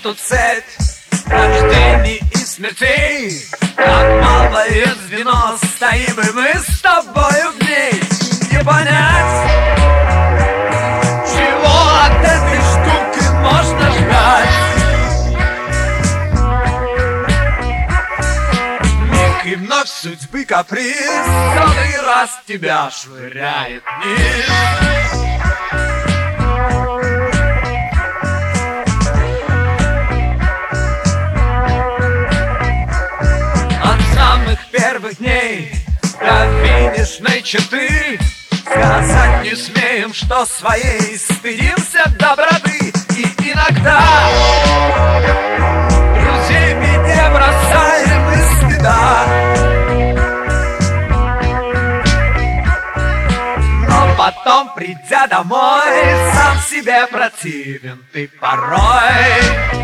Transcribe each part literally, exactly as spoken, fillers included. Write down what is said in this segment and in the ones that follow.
эту цепь рождений и смертей, как малое звено стоим и мы с тобою в ней. Не понять, чего от этой штуки можно ждать. Миг и вновь судьбы каприз сотый раз тебя швыряет вниз. Первых дней до финишной черты сказать не смеем, что своей стыдимся доброты. И иногда друзей в беде бросаем из стыда. Но потом, придя домой, сам себе противен ты порой.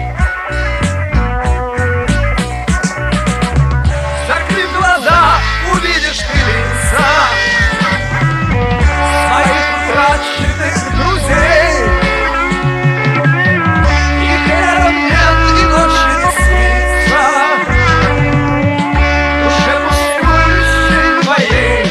Увидишь ты лица своих утраченных друзей. И хлебом нет, и ночи не снится душе пустующей твоей.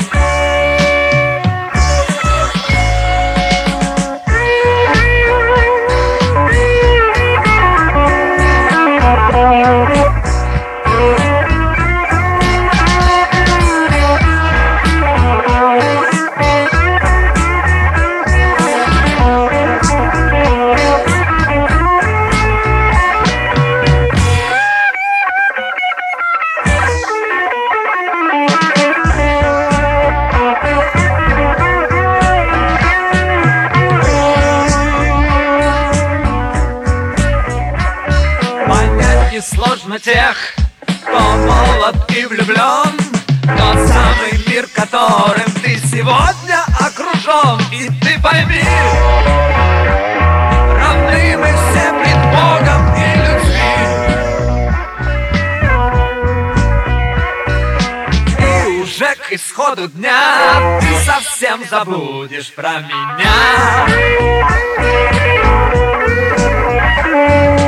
Сложно тех, кто молод и влюблен, тот самый мир, которым ты сегодня окружен. И ты пойми, равны мы все пред Богом и людьми. И уже к исходу дня ты совсем забудешь про меня.